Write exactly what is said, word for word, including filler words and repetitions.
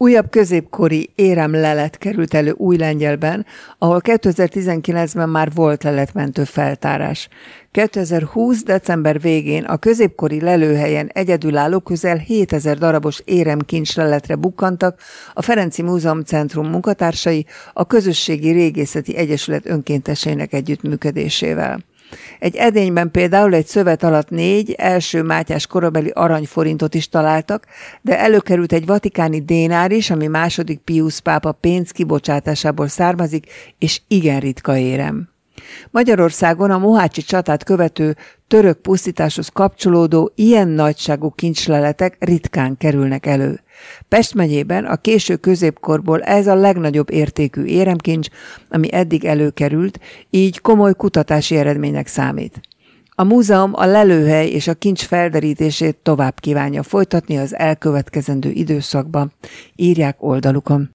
Újabb középkori éremlelet került elő Újlengyelben, ahol kétezer-tizenkilencben már volt leletmentő feltárás. kétezer-húsz. december végén a középkori lelőhelyen egyedülálló közel hétezer darabos éremkincsleletre bukkantak a Ferenci Múzeumcentrum munkatársai a Közösségi Régészeti Egyesület önkénteseinek együttműködésével. Egy edényben például egy szövet alatt négy első Mátyás korabeli aranyforintot is találtak, de előkerült egy vatikáni dénár is, ami második Piusz pápa pénz kibocsátásából származik, és igen ritka érem. Magyarországon a mohácsi csatát követő török pusztításhoz kapcsolódó ilyen nagyságú kincsleletek ritkán kerülnek elő. Pest megyében a késő középkorból ez a legnagyobb értékű éremkincs, ami eddig előkerült, így komoly kutatási eredménynek számít. A múzeum a lelőhely és a kincs felderítését tovább kívánja folytatni az elkövetkezendő időszakban, írják oldalukon.